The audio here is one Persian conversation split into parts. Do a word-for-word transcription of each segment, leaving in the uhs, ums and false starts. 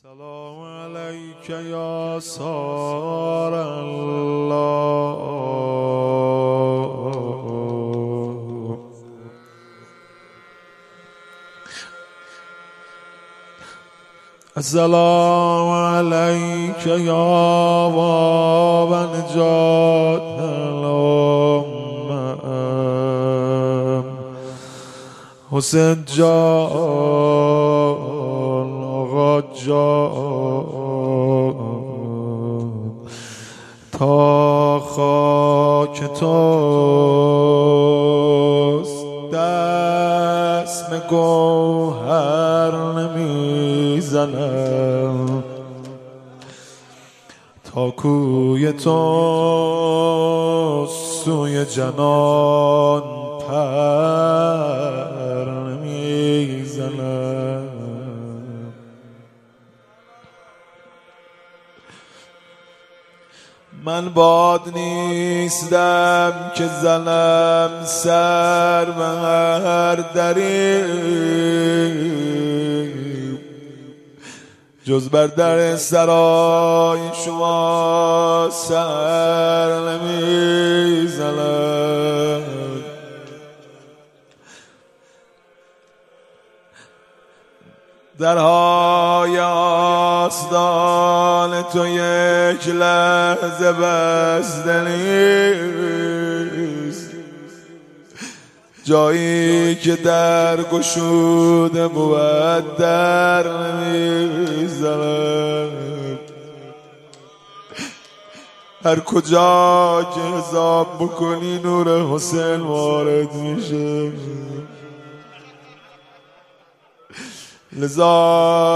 سلام علیک یا سار الله السلام علیک یا باب نجات الامم حسین جان آقا جان تا خاک توست دست گوهر نمیزنم تا کوی تو سوی جنان پر نمیزنم. من باد نیستم که زنم سر به هر دری جز بر در سرای شما سر نمیزنم. درهای آستان تو یک لحظه بسته نیست، جایی که در گشوده بود در نمیزند. هر کجا که حساب بکنی نور حسین وارد میشه. لذا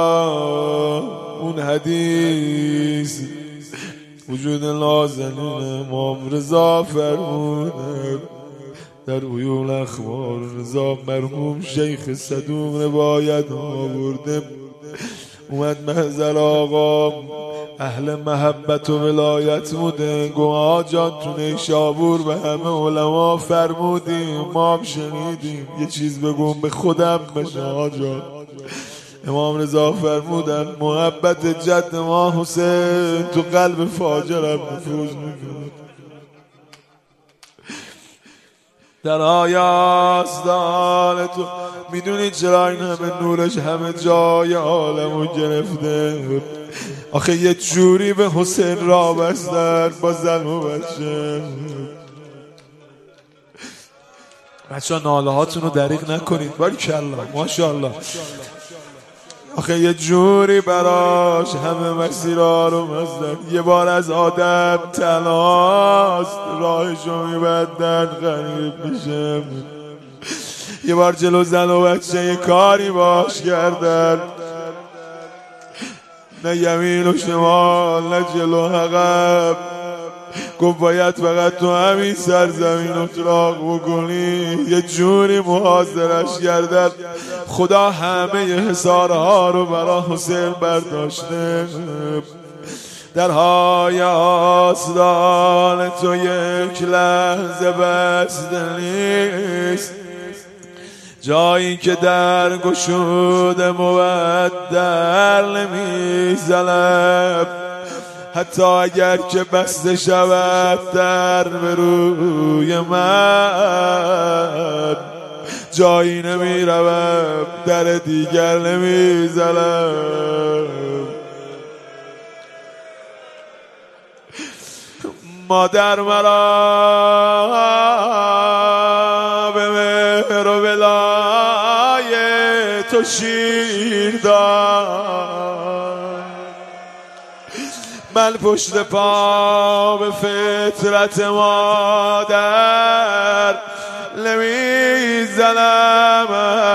اون حدیث وجود نازنین امام رضا فرموده در عیون اخبار رضا مرحوم شیخ صدوق روایت آورده، اومد محضر آقا اهل محبت و ولایت بوده، گو آقا جان تو نیشابور به همه علما فرمودیم ما هم شنیدیم، یه چیز بگم به خودم بشه آقا جان. امام رضا فرمودن محبت جد ما حسین تو قلب فاجرم نفوذ میکنه. در آستان تو میدونی چرا این همه نورش همه جای عالمو گرفته؟ آخه یه جوری به حسین را بستن با زن و بچه. بچه ها ناله هاتون رو دریغ نکنید باریکالله ماشاءالله. آخه یه جوری براش همه مسیرها رو مزدن، یه بار از آدم تنهاست راهشو میبندن غریب میشه، یه بار جلو زن و بچه یه کاری باش کردن، نه یمین و شمال نه جلو عقب، گفت باید فقط تو همین سرزمین اطلاق بکنی، یه جوری محاضرش کردن. خدا همه حصارها رو برا حسین برداشته. درهای آستان تو یک لحظه بسته نیست، جایی که در گشوده بود در نمیزنم، حتی اگر که بسته شود در به روی من جایی نمی روم در دیگر نمی زنم. مادر مرا به مهر و ولای تو شیر داد، من پشت پا به فطرت مادر نمیزنم.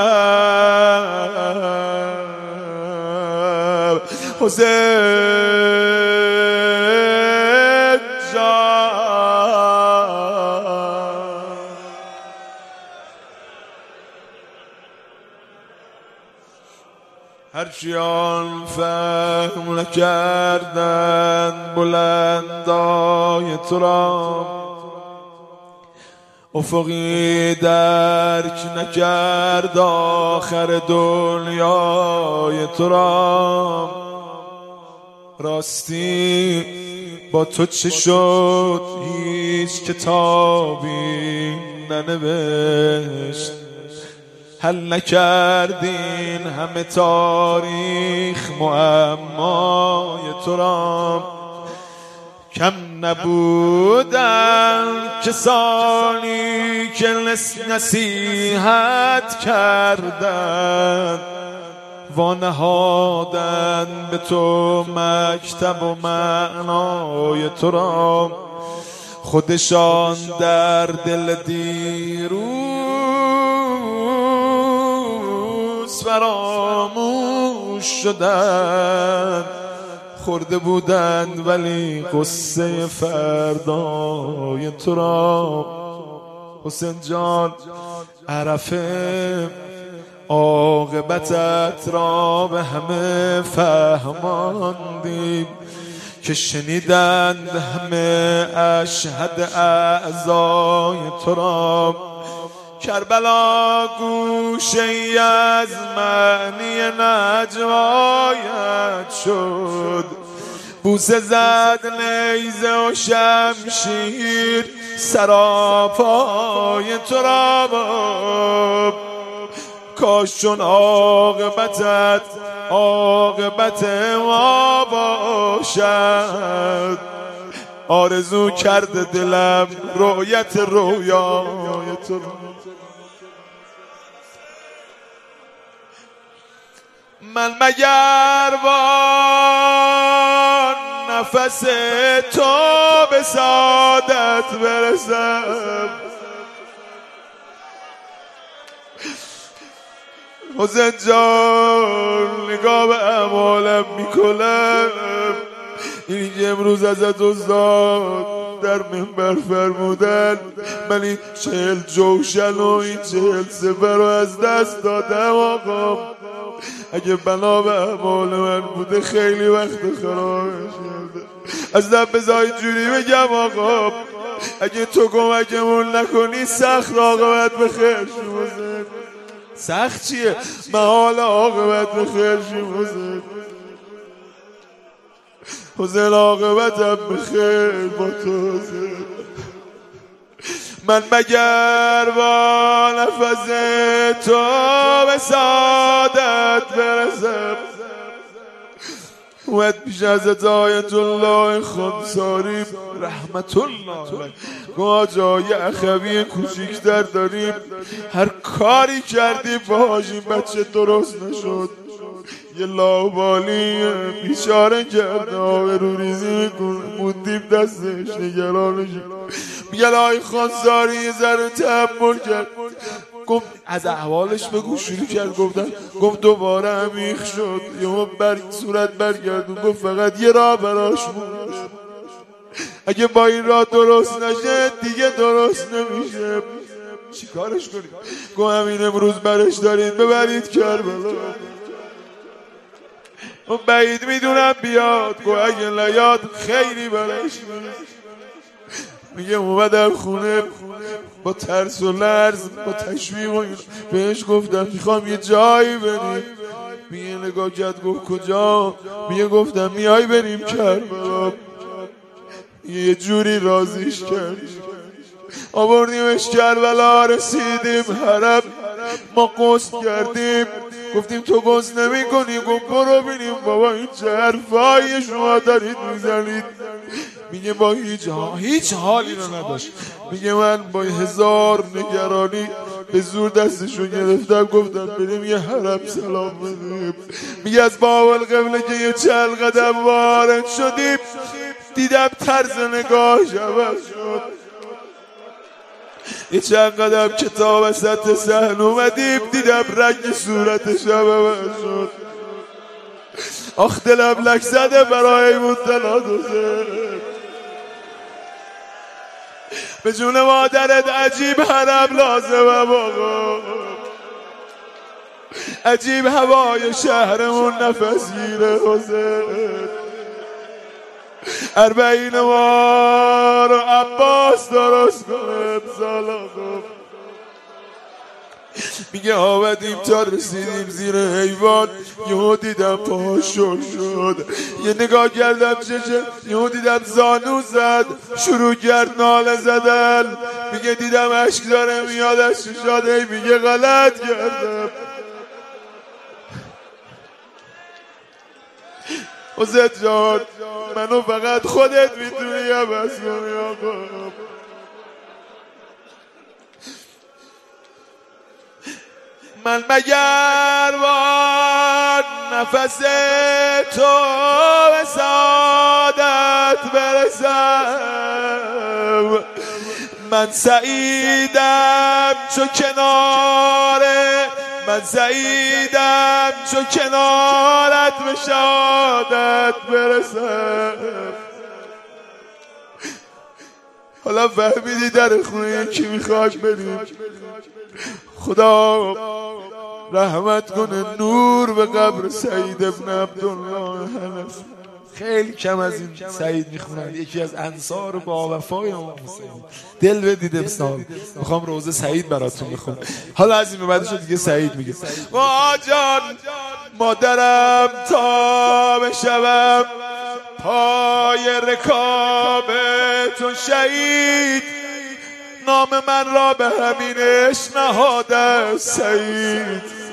حسین جان هرچیان فهم نکردن بلندای تو را، افقی درک نکرد آخر دنیای تو را، راستی با تو چه شد؟ هیچ کتابی ننوشت، حل نکردین همه تاریخ معمای تو را. کم نبودن کسانی که نصیحت کردن، وانهادن به تو مکتب و معنای تو را. خودشان در دل دیروز فراموش شدن، خورده بودند ولی قصه فردای تو را. حسین جان عرفه عاقبتت را به همه فهماندیم، که شنیدند همه اشهد اعضای تو را. کربلا گوشه ای از معنی نجوایت شد، بوسه زد نیزه و شمشیر سراپای تو را. کاش چون عاقبتت عاقبت ما باشد، آرزو کرده دلم رؤیت رویای تو را. من مگر با نفس تو به سعادت برسم؟ حسین جان نگاه به اعمالم میکنم، اینی که امروز ازت استاد در منبر فرمودن من این چهل جوشن و این چهل سپر رو از دست دادم. آقا اگه بنا به اعمال من بوده خیلی وقت خرابش کرده. از دم بذار اینجوری بگم آقا، اگه تو کمکمون نکنی سخت عاقبت به خیر شد. سخت چیه؟ محال عاقبت به خیر شد. حسین عاقبتم به خیر با تو. من مگر با نفس تو به سعادت برسم؟ اومد پیش حضرت آیت الله خانساری رحمت الله ما جای اخوی کوچیکتر داریم، هر کاری کردیم باهاش این بچه درست نشد. یه لاوالی بیچاره کرده آبرو ریزی میکنه، موندیم دستش نگرانش. میگه آی خانساری یه ذره تحمل کرد، گفت از احوالش بگو. شروع کرد گفتن، گفت دوباره عمیق شد، یه بر صورت برگردون، گفت فقط یه راه براش بود، اگه با این راه درست نشه دیگه درست نمیشه. چی کارش کنید؟ گفت همین امروز برش دارید ببرید کربلا، و بعید میدونم بیاد. گفت اگه نیاد خیلی برش. میگه اومدم خونه با ترس و لرز با تشویق و بهش گفتم میخوام یه جایی بریم. میگه نگاه کرد گفت کجا؟ میگه گفتم میای بریم کربلا. یه جوری راضیش کرد، آوردیمش کربلا، رسیدیم حرم، ما غسل کردیم. گفتیم تو غسل نمی کنی؟ گفت برو بینیم بابا این چه حرفایی شما دارید میزنید. میگه با هیچ ها هیچ حالی رو نداشت. میگه من با هزار نگرانی به زور دستشو گرفتم، گفتم بریم یه حرم سلام بدیم. میگه از باب القبله که یه چند قدم وارد شدیم دیدم طرز نگاهش عوض شد. یه چند قدم کتاب وسط صحن اومدیم دیدم رنگ صورتش عوض شد. آخ دلم لک زده برای مطلعات حسین. به جون مادرت عجیب حرم لازمم آقا، عجیب هوای شهرمون نفس گیره حسین. اربعین ما رو عباس درست کنه امسال آقا. میگه آمدیم تا رسیدیم زیر حیوان، یهو دیدم پا شل شد، یه نگاه کردم چشه، یهو دیدم زانو زد، شروع کرد ناله زدن. میگه دیدم اشک داره میاد از چشاده، میگه غلط کردم. حسین جان منو فقط خودت میتونی عوض کنی آقا. من مگر با نفس تو به سعادت برسم، من سعیدم چو کناره، من سعیدم چو کنارت به شهادت برسم. حالا فهمیدی در خونه کی میخواد بریم؟ خدا رحمت کنه، نور به قبر سعید ابن عبدالله حنفی. خیلی کم از این سعید میخونن، یکی از انصار با وفای امام حسین. دل بدید امسال میخوام روزه سعید براتون بخونم. حالا از این به بعدش دیگه سعید میگه ما جان مادرم تا بشوم پای رکاب تو شهید، نام من را به همینش نهاده سعید.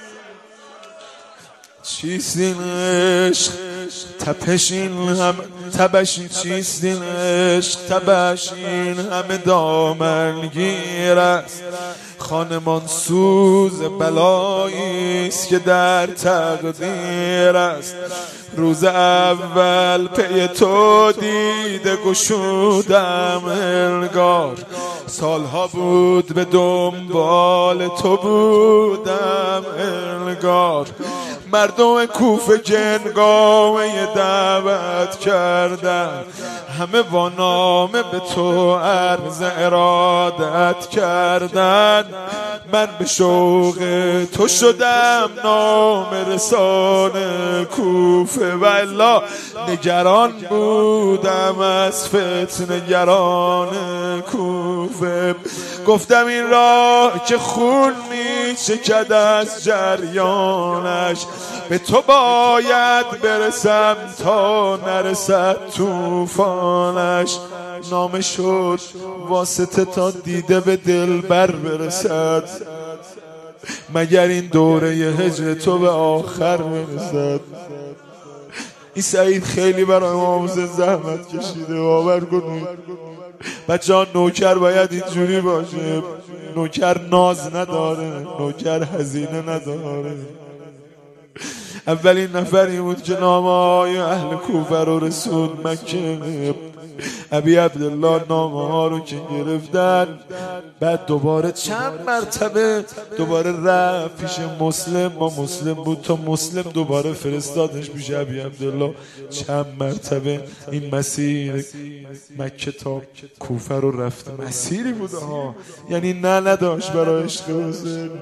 چیست این عشق تپش این هم تبش، چیست این عشق تبش این همه دامنگیر است، خانمان سوز بلاییست که در تقدیر است. روز اول پی تو دیده گشودم انگار، سالها بود به دنبال تو بودم انگار. مردم کوفه جنگامه دعوت کردن، همه با نامه به تو عرض ارادت کردن. من به شوق تو شدم نام رسان کوفه، و الا نگران بودم از فتنه گران کوفه. گفتم این راه که خون می چکد از جریانش، به تو باید برسم تا نرسد طوفانش. نامه شد واسطه تا دیده به دلبر برسد، مگر این دوره ی هجر تو به آخر برسد. این سعید خیلی برای امام حسین زحمت کشیده، باور کنید بچه ها. نوکر باید اینجوری باشه، نوکر ناز نداره، نوکر هزینه نداره. اولین نفری بود که نامه های اهل کوفه رو رسوند مکه. ابی عبدالله نامه ها رو که گرفتن، بعد دوباره چند مرتبه دوباره رفت پیش مسلم، با مسلم بود تا مسلم دوباره فرستادش پیش ابی عبدالله. چند مرتبه این مسیر مکه تا کوفه رو رفت. مسیری بود ها، یعنی نه نداشت برای عشق حسین.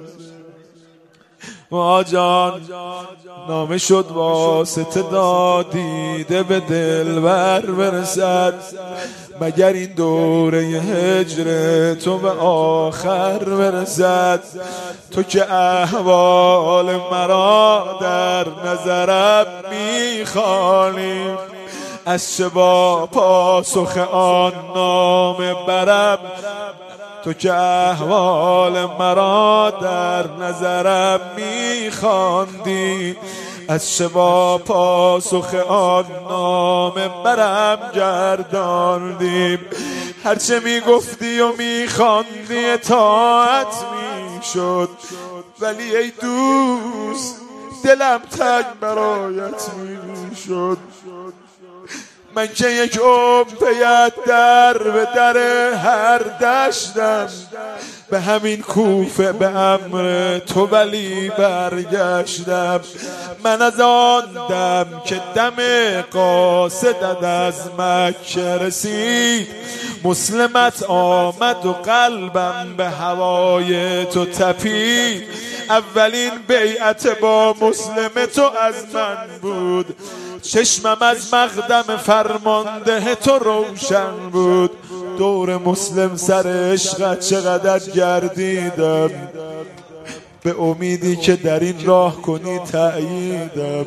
ما جان نامه شد واسطه دادیده به دلبر برسد، مگر این دوره هجر تو به آخر برسد. تو که احوال مرا در نظرم میخوانی، از چه با پاسخ آن نامه برم. تو که احوال مرا در نظرم میخواندی، از چه با پاسخ آن نامه برم گرداندیم. هرچه میگفتی و میخواندی اطاعت میشد، ولی ای دوست دلم تنگ برایت میشد. من که یک عمر پیت در به در هر دشتم، به همین کوفه به امر تو ولی برگشتم. من از آن دم که دم قاصدت از مکه رسید، مسلمت آمد و قلبم به هوای تو تپید. اولین بیعت با مسلم تو از من بود، چشمم از مقدم فرمانده تو روشن بود. دور مسلم سر عشقت چقدر گردیدم، به امیدی که در این راه کنی تأییدم.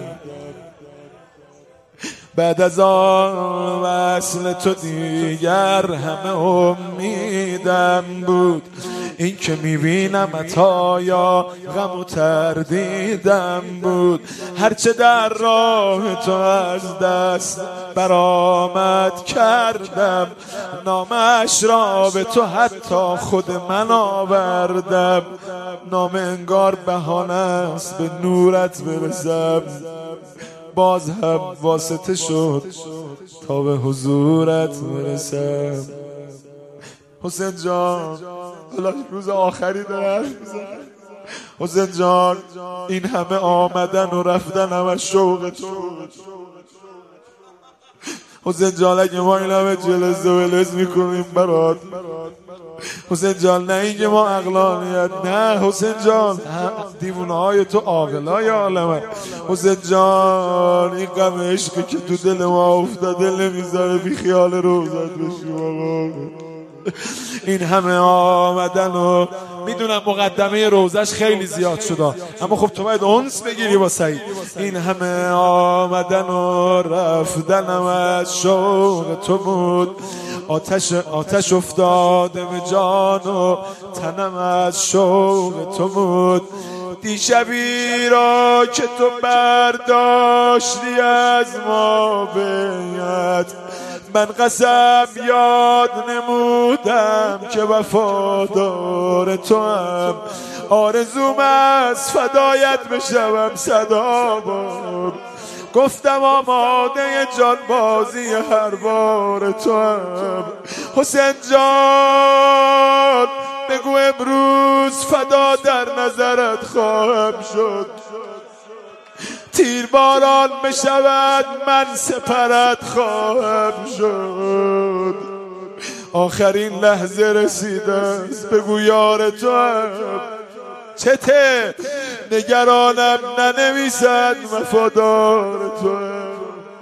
بعد از آن وصل تو دیگر همه امیدم بود. این که میبینم عطایا غم و تردیدم بود. هرچه در راه تو از دست برآمد کردم، نامش را به تو حتی خود من آوردم. نام انگار بهانه است به نورت برسم، باز هم واسطه شد تا به حضورت برسم. حسین جان حالا روز آخری داره حسین جان، این همه آمدن و رفتن همه شوق تو. حسین جان اگه ما این همه جلز و ولز میکنیم برات حسین جان، نه اینکه ما عقلانیت، نه حسین جان، دیوونه های تو عاقلای عالمه. حسین جان این غم عشقی که تو دل ما افتاده نمیذاره بی خیال روزت بشیم آقا. این همه آمدن و میدونم مقدمه روزش خیلی زیاد شده، اما خب تو باید انس بگیری با سعید. این همه آمدن و رفتنم از شوق تو بود. آتش آتش افتاده به جان و تنم از شوق تو بود. دیشبی را که تو برداشتی از ما بیت، من قسم یاد نمودم که وفادار تو هم. آرزوم از فدایت بشوم صدا بار، گفتم آماده جان بازی هر بار تو هم. حسین جان بگو امروز فدا در نظرت خواهم شد. تیر باران بشود من سپرت خواهم شد. آخرین لحظه رسیده است بگو یار تو هم چته، نگرانم ننویسد وفادار تو هم.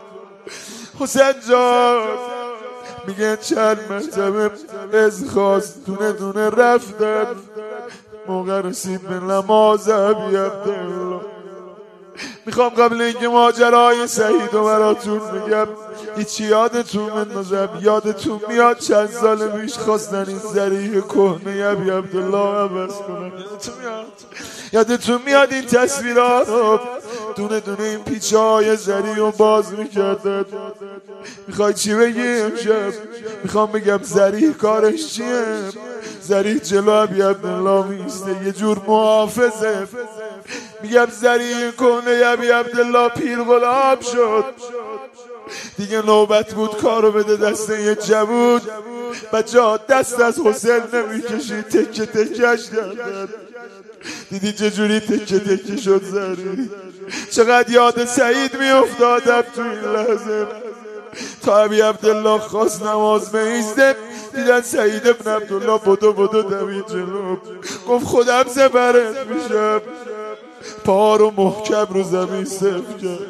حسین جان میگه چند مرتبه از خواست دونه دونه رفتن، موقع رسید به نماز ابی عبدالله. میخوام قبل اینکه ماجرای سعید و براتون بگم هیچی یادتون بندازم. یادتون میاد چند سال پیش خواستن این ذریح کهنه ابی عبدالله عوض کنن؟ یادتون میاد؟ یادتون میاد این تصویرها رو دونه دونه این پیچه های ذریح رو باز میکردن؟ میخوای چی بگی امشب؟ میخوام بگم ذریح کارش چیه؟ ذریح جلو ابی عبدالله میسته یه جور محافظه. میگم ذریح کنه ابی عبدالله پیر غلام شد دیگه، نوبت بود کارو بده دست یه جوون. بچه ها دست از حسین نمیکشی، تکه تکش کردن. دیدی چجوری تکه تکه شد ذریح؟ چقدر یاد سعید میافتادم تو این لحظه. تا ابی عبدالله خواست نماز میزده دیدن سعید ابن عبدالله بدو بدو دوید جلو، گفت خودم زبرت میشم. پا رو محکم رو زمین صف کرد.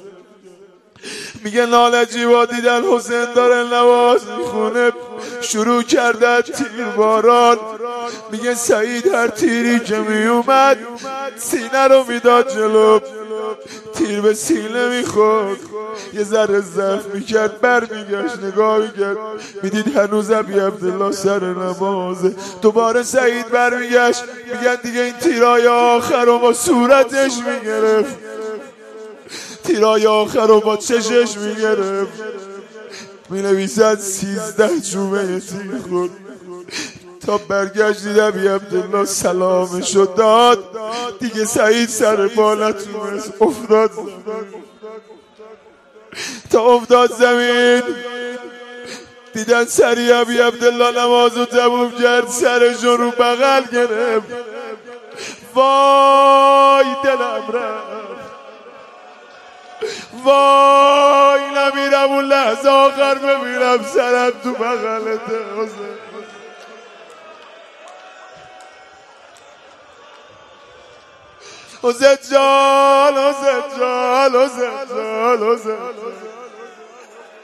میگه نالجیوا دیدن حسین داره نماز میخونه، شروع کردن تیر باران. میگه سعید هر تیری که میومد سینه رو میداد جلو، تیر به سینه میخورد یه ذره ضعف میکرد، بر میگشت نگاه میکرد میدید هنوز ابی عبدالله سر نمازه. دوباره سعید بر میگشت، میگن دیگه این تیرای آخر رو با صورتش میگرفت، تیرای آخر رو با چشش میگرفت. مینویسد سیزده چوبه تیر خورد. تا برگشت دید ابی عبدالله سلامشو داد، دیگه سعید سر بالا تونست افتاد زمین. تا افتاد زمین دیدن سری ابی عبدالله نمازو تموم کرد، سرشو رو بغل گرفت. وای دلم رفت، وای نمیرم اون لحظه آخر ببینم سرم تو بغلته. حسین جان حسین جان حسین جان حسین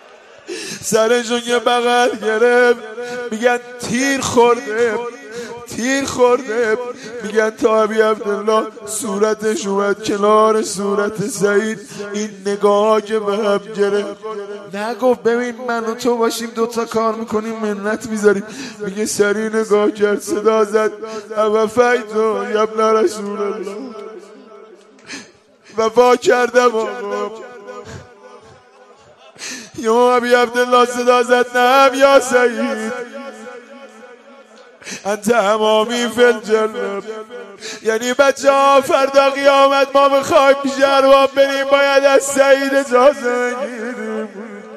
سرشو یه بغل گرفت. میگن تیر خورده، تیر خورده. میگن تا ابی عبدالله صورتش اومد کنار صورت سعید، این نگاه که به هم گرفت، نگفت ببین من و تو باشیم دوتا کار میکنیم منت میذاریم. میگه سری نگاه کرد، صدا زد اوفیتو یبن رسول الله، وفا کردم آقا. یا ابی عبدالله صدا زد نعم یا سعید انت امامی فی الجنه. یعنی بچه ها فردا قیامت ما بخوایم پیش ارواح بریم باید از سعید اجازه بگیریم.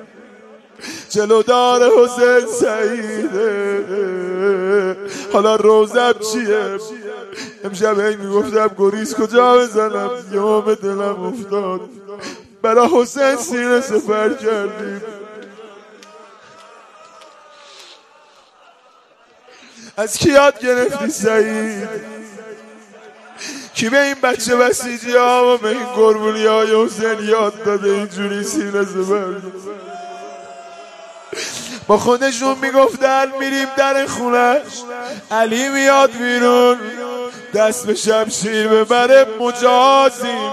جلودار حسین سعیده. حالا روزم چیه؟ امشب هی میگفتم گریز کجا بزنم، یوم دلم افتاد برای حسین سینه سپر کردیم. از کی یاد گرفتی سعید؟ کی به این بچه بسیجی ها و به این قربونی های حسین یاد داده اینجوری سینه سپر؟ با خودشون میگفتن میریم در خونش، علی میاد بیرون دست به شمشیر ببره مجازیم،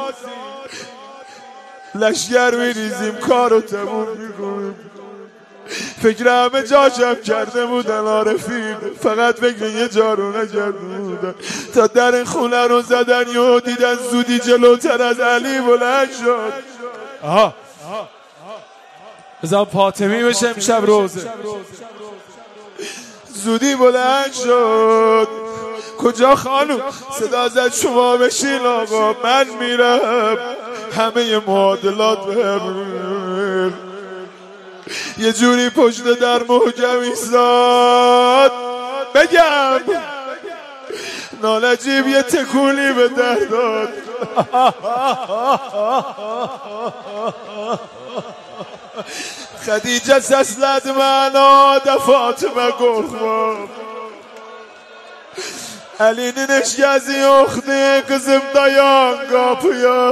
لشگر میریزیم کارو تموم میکنیم. فکر همه جا جمع کرده بودن عارفین، فقط فکر یه جا رو نکرده بودن. تا در خونه رو زدن یهو دیدن زودی جلوتر از علی بلند شد. آها بذار فاطمی بشه امشب روزه. زودی بلند شد. کجا خانم؟ صدا زد شما بشین آقا من میرم. همه معادلات بهم یه جوری پشت در محکم ایستاد. بگم نالجیب یه تکونی به در داد. خدیجه سسلد معنا ده فاطمه گرخمام Ali'nin eşkezi yoktu kızım dayan kapıya.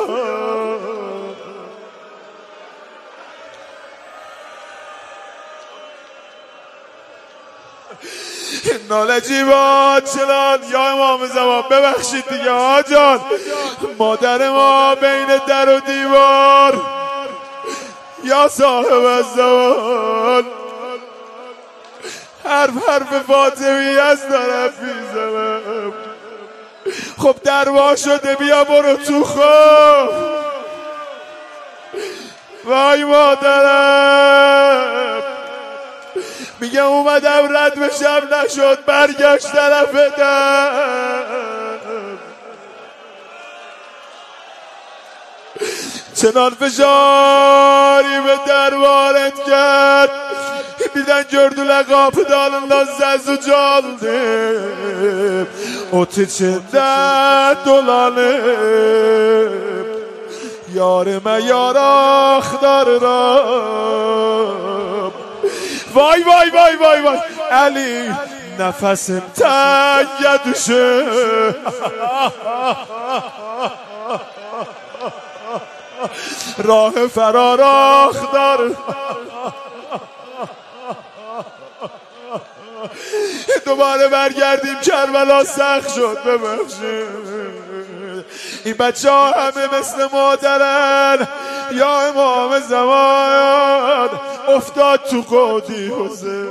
نالجیبات چلان یا امام زمان ببخشید دیگه آجان، مادر ما بین در و دیوار یا صاحب الزمان حرف حرف فاطمی از طرف میزنم. خب دروا شده بیا برو تو خواب. وای مادرم میگه اومدم رد بشم نشد برگشت طرف دم. چنان فشاری به در وارد کرد birden gördüler kapıdan Lazzezü çaldım. Ot içinde dolanıp yarime yar aktarırım. Vay vay vay vay vay Ali nefesim tenge düşür. Rah ferar aktarır. دوباره برگردیم کربلا سخت شد ببخشید. این بچه ها همه مثل مادرن یا امام زمان افتاد تو قودی حسین.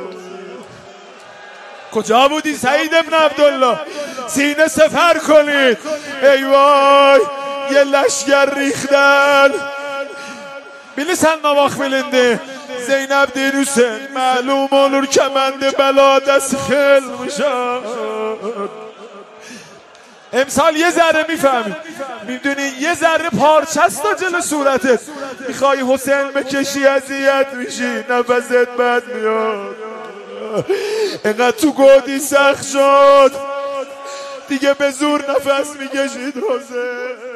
کجا بودی سعید ابن عبدالله؟ سینه سفر کنید. ای وای یه لشگر ریختن. Bilirsən nə vaxt bilindi Zeynəb deyir Hüseyin məlum olur kəməndi bəla dəst xilmişəm. امسال یه ذره میفهمی، میدونی یه ذره پارچست تا جلو صورتت، میخوای حسین بکشی اذیت میشی، نفست بد میاد. اینقدر تو گودی سخت شد دیگه به زور نفس میکشید حسین.